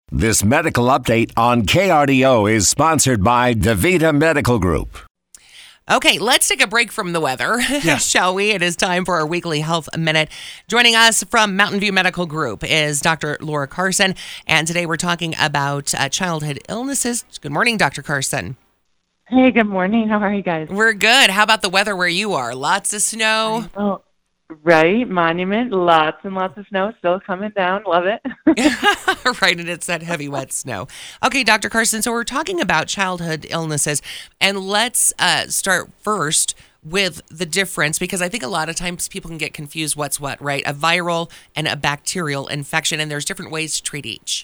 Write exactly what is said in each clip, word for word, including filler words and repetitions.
This medical update on K R D O is sponsored by DaVita Medical Group. Okay, let's take a break from the weather, Yes. shall we? It is time for our weekly health minute. Joining us from Mountain View Medical Group is Doctor Laura Carson, and today we're talking about uh, childhood illnesses. Good morning, Doctor Carson. Hey, good morning. How are you guys? We're good. How about the weather where you are? Lots of snow? Oh, right. Monument. Lots and lots of snow still coming down. Love it. Right, and it's that heavy, wet snow. Okay, Doctor Carson, so we're talking about childhood illnesses, and let's uh, start first with the difference, because I think a lot of times people can get confused what's what, right? A viral and a bacterial infection, and there's different ways to treat each.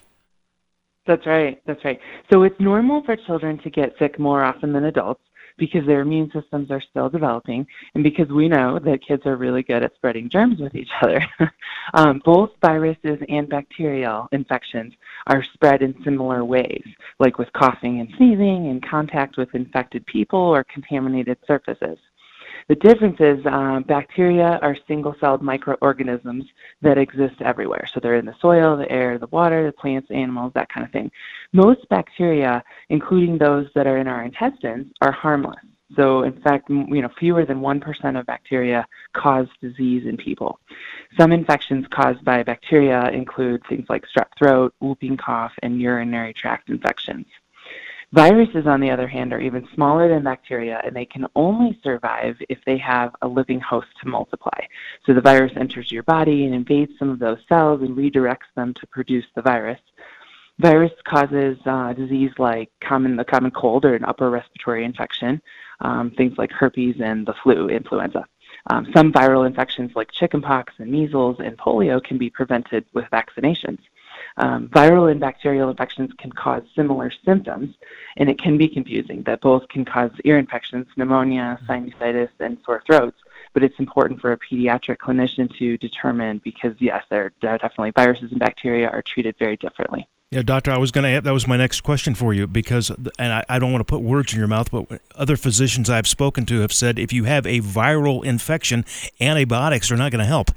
That's right. That's right. So it's normal for children to get sick more often than adults because their immune systems are still developing, and because we know that kids are really good at spreading germs with each other. um, both viruses and bacterial infections are spread in similar ways, like with coughing and sneezing, in contact with infected people, or contaminated surfaces. The difference is uh, bacteria are single-celled microorganisms that exist everywhere. So they're in the soil, the air, the water, the plants, animals, that kind of thing. Most bacteria, including those that are in our intestines, are harmless. So in fact, you know, fewer than one percent of bacteria cause disease in people. Some infections caused by bacteria include things like strep throat, whooping cough, and urinary tract infections. Viruses, on the other hand, are even smaller than bacteria, and they can only survive if they have a living host to multiply. So the virus enters your body and invades some of those cells and redirects them to produce the virus. Virus causes uh, disease like common, the common cold or an upper respiratory infection, um, things like herpes and the flu, influenza. Um, some viral infections like chickenpox and measles and polio can be prevented with vaccinations. Um, viral and bacterial infections can cause similar symptoms, and it can be confusing that both can cause ear infections, pneumonia, sinusitis, and sore throats. But it's important for a pediatric clinician to determine because, yes, they're, they're definitely viruses and bacteria are treated very differently. Yeah, Doctor, I was going to add, that was my next question for you, because, and I, I don't want to put words in your mouth, but other physicians I've spoken to have said if you have a viral infection, antibiotics are not going to help.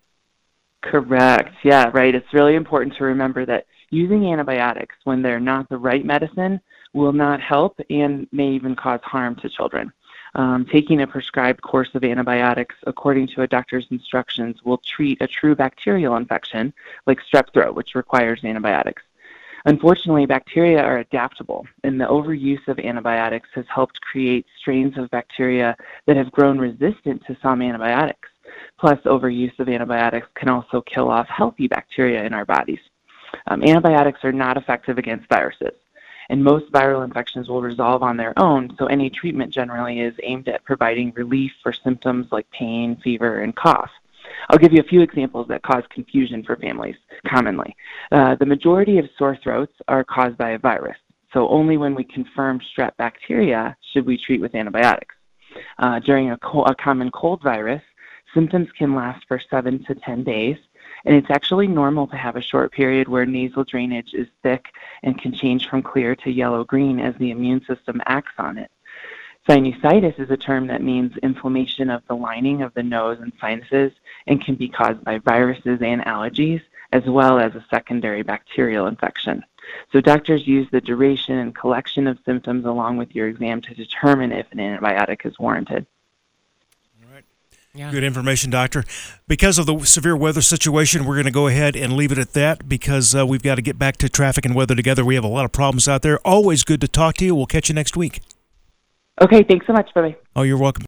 Correct. Yeah, right. It's really important to remember that using antibiotics when they're not the right medicine will not help and may even cause harm to children. Um, taking a prescribed course of antibiotics according to a doctor's instructions will treat a true bacterial infection like strep throat, which requires antibiotics. Unfortunately, bacteria are adaptable, and the overuse of antibiotics has helped create strains of bacteria that have grown resistant to some antibiotics. Plus, overuse of antibiotics can also kill off healthy bacteria in our bodies. Um, antibiotics are not effective against viruses, and most viral infections will resolve on their own, so any treatment generally is aimed at providing relief for symptoms like pain, fever, and cough. I'll give you a few examples that cause confusion for families commonly. Uh, the majority of sore throats are caused by a virus, so only when we confirm strep bacteria should we treat with antibiotics. Uh, during a, co- a common cold virus, symptoms can last for seven to ten days, and it's actually normal to have a short period where nasal drainage is thick and can change from clear to yellow-green as the immune system acts on it. Sinusitis is a term that means inflammation of the lining of the nose and sinuses and can be caused by viruses and allergies, as well as a secondary bacterial infection. So doctors use the duration and collection of symptoms along with your exam to determine if an antibiotic is warranted. Yeah. Good information, Doctor. Because of the severe weather situation, we're going to go ahead and leave it at that because uh, we've got to get back to traffic and weather together. We have a lot of problems out there. Always good to talk to you. We'll catch you next week. Okay, thanks so much. Bye-bye. Oh, you're welcome.